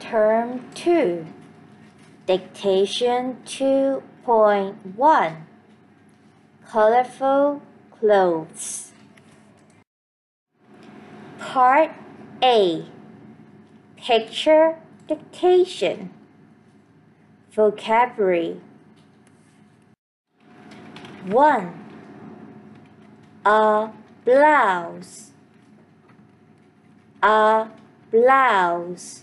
Term 2, Dictation 2.1, Colorful Clothes. Part A, Picture Dictation. Vocabulary. 1. A blouse. A blouse.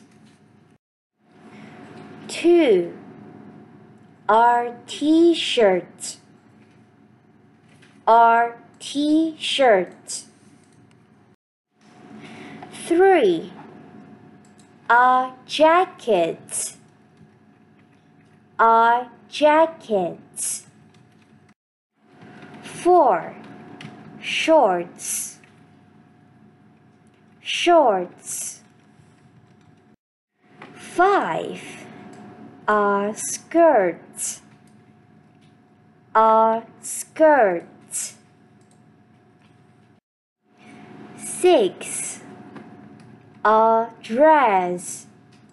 2. Our t-shirt. Our t-shirt. 3. A jacket. A jacket. 4. Shorts. Shorts. 5. A skirt. A skirt. 6. A dress.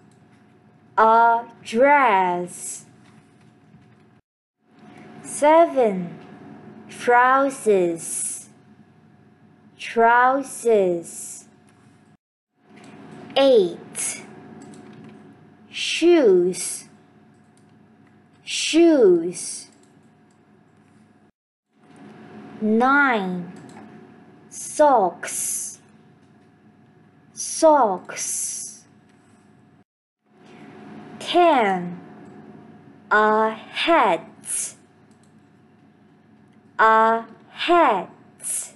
A dress. 7. Trousers. Trousers. 8. Shoes. Shoes. 9. Socks. Socks. 10. A hat. A hat.